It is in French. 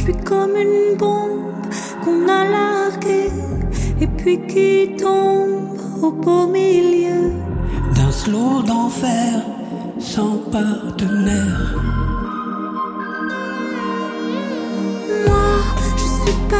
suis comme une bombe qu'on a larguée et puis qui tombe au beau milieu d'un slow d'enfer sans partenaire. Moi, je suis pas